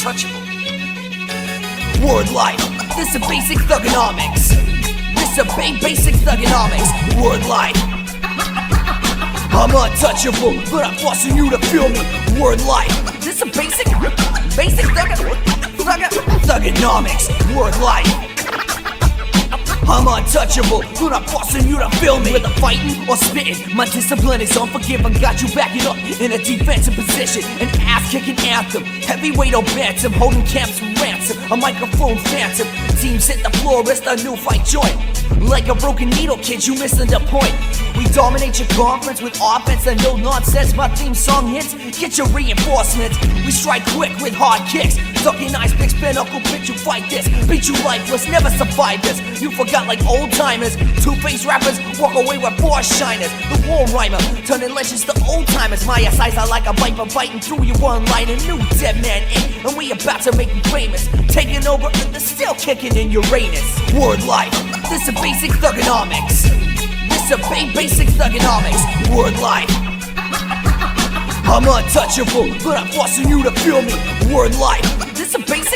untouchable. Word life, this a basic thugonomics. This a basic thugonomics. Word life, I'm untouchable, but I'm forcing you to feel me. Word life, this a basic thugonomics. Word life, I'm untouchable, but I'm forcing you to feel me. Whether fighting or spitting, my discipline is unforgiving. Got you backing up in a defensive position. An ass-kicking anthem, heavyweight or bantam, holding camps from ransom, a microphone phantom. Teams hit the floor, it's a new fight joint. Like a broken needle, kid, you missing the point. We dominate your conference with offense and no nonsense. My theme song hits, get your reinforcements. We strike quick with hard kicks. Ducking ice picks, bare knuckle pitch, you fight this. Beat you lifeless, never survive this. You forgot like old timers. Two-faced rappers walk away with four shiners. The war rhymer, turning legends to old timers. My eyes are like a viper biting through your one line. A new dead man in, and we about to make you famous. Taking over and still kicking in Uranus. Word life, this a basic thugonomics. This a basic thugonomics. Word life, I'm untouchable, but I'm forcing you to feel me. Word life, this a basic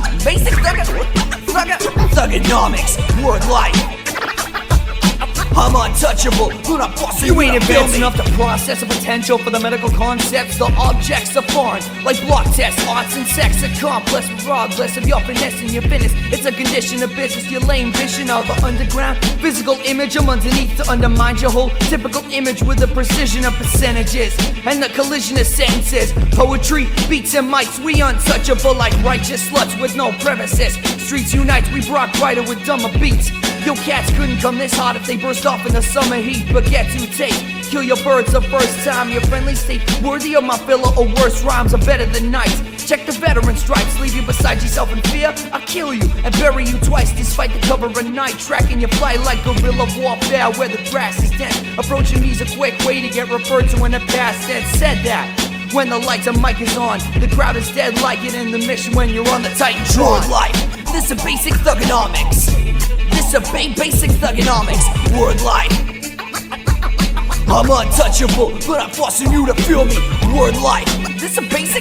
thugonomics. Word life, I'm untouchable, but I'm forcing you ain't advanced enough to process the potential for the medical concepts. The objects are foreign, like blood tests, arts and sex accomplished. Regardless of your finesse and your fitness, it's a condition of business. Your lame vision of the underground physical image I'm underneath to undermine your whole typical image with the precision of percentages and the collision of sentences. Poetry, beats and mics, we untouchable like righteous sluts with no premises. Streets unite, we brought brighter with dumber beats. Your cats couldn't come this hard if they burst off in the summer heat. But get to taste, kill your birds the first time. Your friendly state worthy of my filler or worse. Rhymes are better than nights. Check the veteran stripes, leave you beside yourself in fear. I'll kill you and bury you twice despite the cover of night. Tracking your flight like guerrilla warfare where the grass is dense. Approaching me's a quick way to get referred to in the past tense. Said that when the lights and mic is on, the crowd is dead like it in the mission when you're on the Titantron. Word life, this a basic thugonomics. This a basic thugonomics. Word life, I'm untouchable, but I'm forcing you to feel me. Word life, this a basic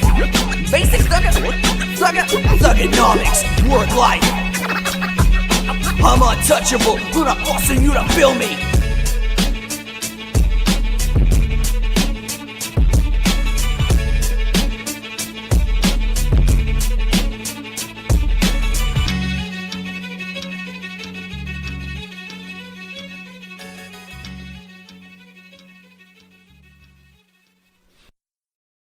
thugonomics. Word life, I'm untouchable, but I'm forcing you to feel me.